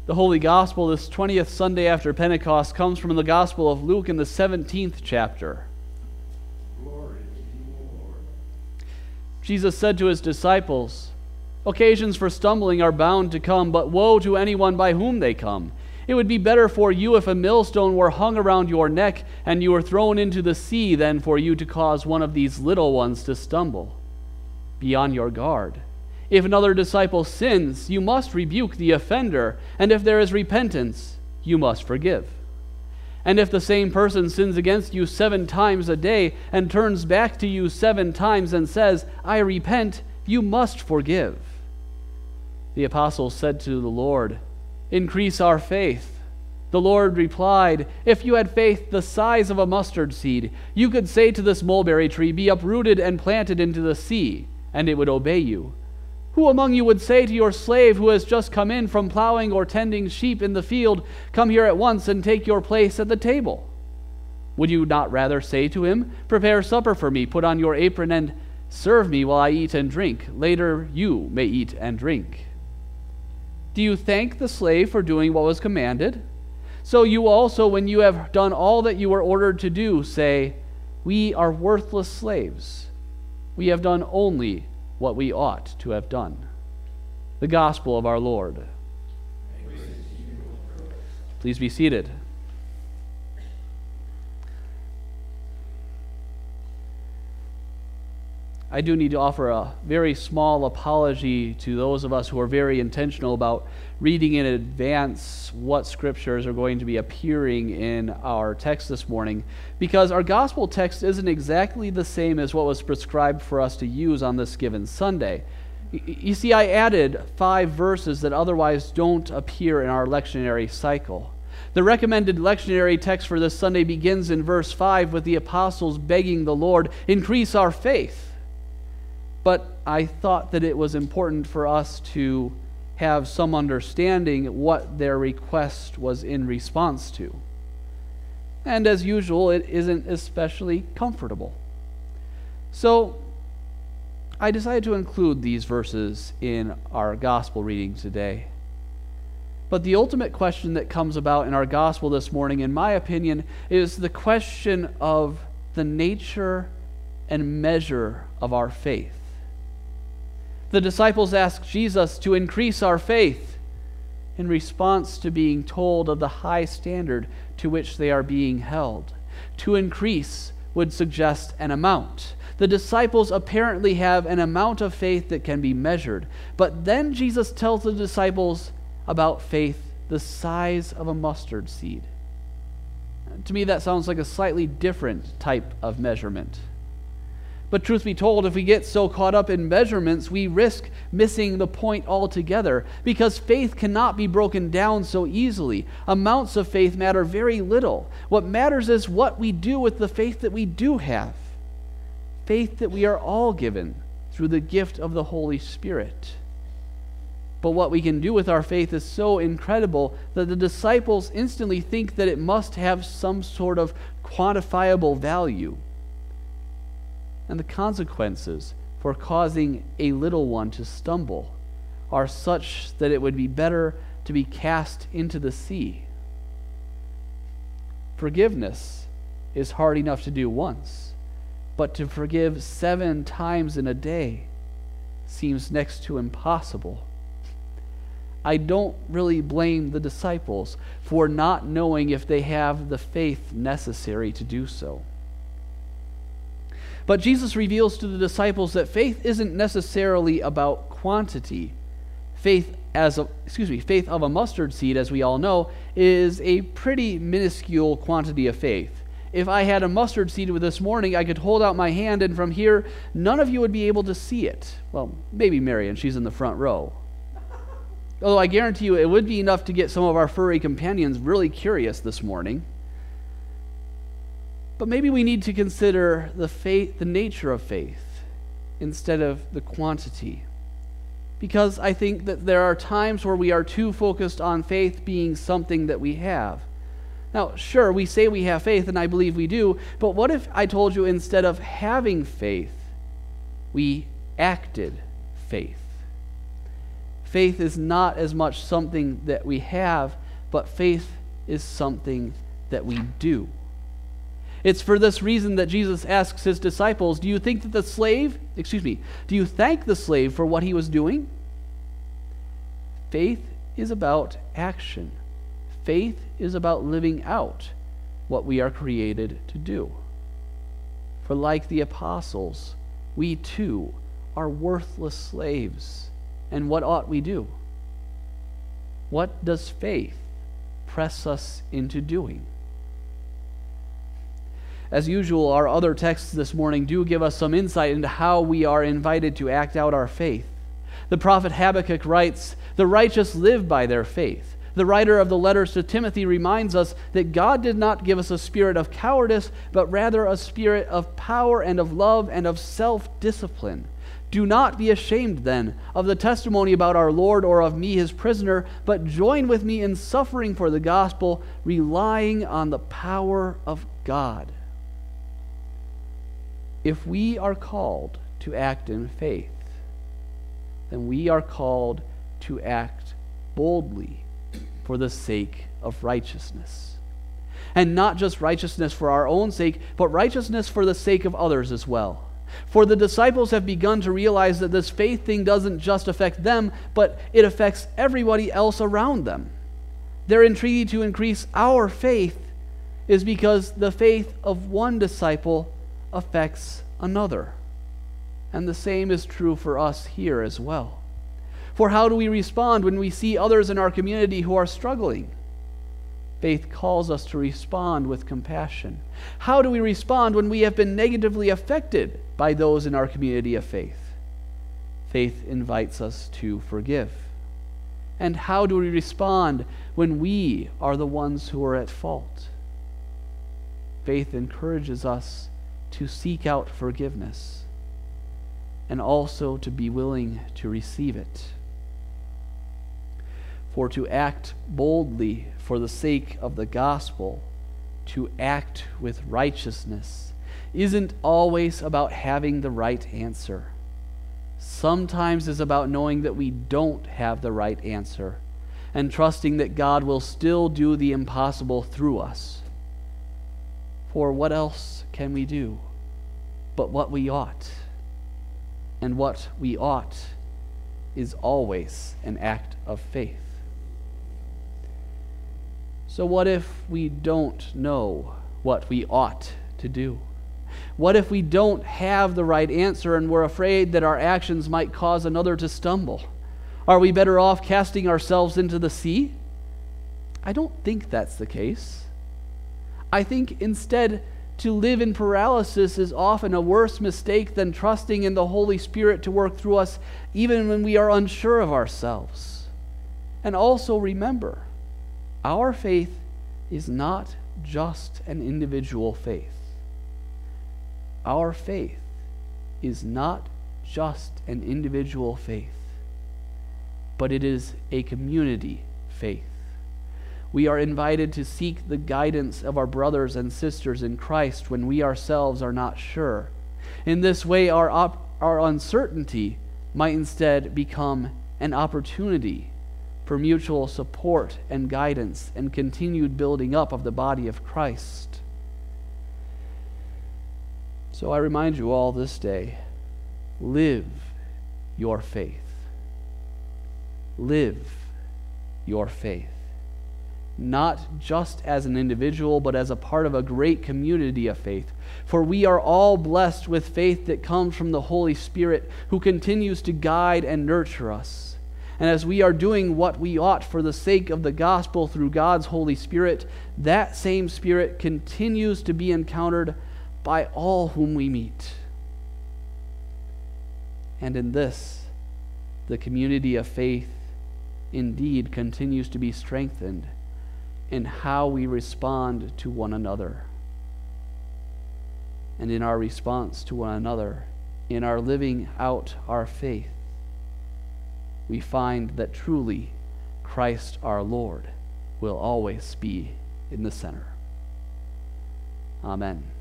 The Holy Gospel this 20th Sunday after Pentecost comes from the Gospel of Luke in the 17th chapter. Glory to you, Lord. Jesus said to his disciples, "Occasions for stumbling are bound to come, but woe to anyone by whom they come. It would be better for you if a millstone were hung around your neck and you were thrown into the sea than for you to cause one of these little ones to stumble. Be on your guard. If another disciple sins, you must rebuke the offender, and if there is repentance, you must forgive. And if the same person sins against you 7 times a day and turns back to you 7 times and says, 'I repent,' you must forgive." The apostles said to the Lord, "Increase our faith." The Lord replied, "If you had faith the size of a mustard seed, you could say to this mulberry tree, 'Be uprooted and planted into the sea,' and it would obey you. Who among you would say to your slave who has just come in from plowing or tending sheep in the field, 'Come here at once and take your place at the table'? Would you not rather say to him, 'Prepare supper for me, put on your apron and serve me while I eat and drink. Later you may eat and drink'? Do you thank the slave for doing what was commanded? So you also, when you have done all that you were ordered to do, say, 'We are worthless slaves. We have done only what we ought to have done.'" The Gospel of our Lord. Please be seated. I do need to offer a very small apology to those of us who are very intentional about reading in advance what scriptures are going to be appearing in our text this morning, because our gospel text isn't exactly the same as what was prescribed for us to use on this given Sunday. You see, I added 5 verses that otherwise don't appear in our lectionary cycle. The recommended lectionary text for this Sunday begins in verse 5 with the apostles begging the Lord, "Increase our faith." But I thought that it was important for us to have some understanding what their request was in response to. And as usual, it isn't especially comfortable. So I decided to include these verses in our gospel reading today. But the ultimate question that comes about in our gospel this morning, in my opinion, is the question of the nature and measure of our faith. The disciples asked Jesus to increase our faith in response to being told of the high standard to which they are being held. To increase would suggest an amount. The disciples apparently have an amount of faith that can be measured. But then Jesus tells the disciples about faith the size of a mustard seed. To me, that sounds like a slightly different type of measurement. But truth be told, if we get so caught up in measurements, we risk missing the point altogether, because faith cannot be broken down so easily. Amounts of faith matter very little. What matters is what we do with the faith that we do have. Faith that we are all given through the gift of the Holy Spirit. But what we can do with our faith is so incredible that the disciples instantly think that it must have some sort of quantifiable value. And the consequences for causing a little one to stumble are such that it would be better to be cast into the sea. Forgiveness is hard enough to do once, but to forgive 7 times in a day seems next to impossible. I don't really blame the disciples for not knowing if they have the faith necessary to do so. But Jesus reveals to the disciples that faith isn't necessarily about quantity. Faith of a mustard seed, as we all know, is a pretty minuscule quantity of faith. If I had a mustard seed with this morning, I could hold out my hand, and from here, none of you would be able to see it. Well, maybe Marion, she's in the front row. Although I guarantee you it would be enough to get some of our furry companions really curious this morning. But maybe we need to consider the nature of faith instead of the quantity. Because I think that there are times where we are too focused on faith being something that we have. Now, sure, we say we have faith, and I believe we do, but what if I told you instead of having faith, we acted faith? Faith is not as much something that we have, but faith is something that we do. It's for this reason that Jesus asks his disciples, do you thank the slave for what he was doing? Faith is about action. Faith is about living out what we are created to do. For like the apostles, we too are worthless slaves. And what ought we do? What does faith press us into doing? As usual, our other texts this morning do give us some insight into how we are invited to act out our faith. The prophet Habakkuk writes, "The righteous live by their faith." The writer of the letters to Timothy reminds us that God did not give us a spirit of cowardice, but rather a spirit of power and of love and of self-discipline. Do not be ashamed, then, of the testimony about our Lord or of me, his prisoner, but join with me in suffering for the gospel, relying on the power of God. If we are called to act in faith, then we are called to act boldly for the sake of righteousness. And not just righteousness for our own sake, but righteousness for the sake of others as well. For the disciples have begun to realize that this faith thing doesn't just affect them, but it affects everybody else around them. Their entreaty to increase our faith is because the faith of one disciple affects another. And the same is true for us here as well. For how do we respond when we see others in our community who are struggling? Faith calls us to respond with compassion. How do we respond when we have been negatively affected by those in our community of faith? Faith invites us to forgive. And how do we respond when we are the ones who are at fault? Faith encourages us to seek out forgiveness and also to be willing to receive it. For to act boldly for the sake of the gospel, to act with righteousness, isn't always about having the right answer. Sometimes it's about knowing that we don't have the right answer and trusting that God will still do the impossible through us. For what else can we do but what we ought? And what we ought is always an act of faith. So what if we don't know what we ought to do? What if we don't have the right answer and we're afraid that our actions might cause another to stumble? Are we better off casting ourselves into the sea? I don't think that's the case. I think instead, to live in paralysis is often a worse mistake than trusting in the Holy Spirit to work through us even when we are unsure of ourselves. And also remember, our faith is not just an individual faith. Our faith is not just an individual faith, but it is a community faith. We are invited to seek the guidance of our brothers and sisters in Christ when we ourselves are not sure. In this way, our uncertainty might instead become an opportunity for mutual support and guidance and continued building up of the body of Christ. So I remind you all this day, live your faith. Live your faith. Not just as an individual, but as a part of a great community of faith. For we are all blessed with faith that comes from the Holy Spirit, who continues to guide and nurture us. And as we are doing what we ought for the sake of the gospel through God's Holy Spirit, that same Spirit continues to be encountered by all whom we meet. And in this, the community of faith indeed continues to be strengthened in how we respond to one another. And in our response to one another, in our living out our faith, we find that truly Christ our Lord will always be in the center. Amen.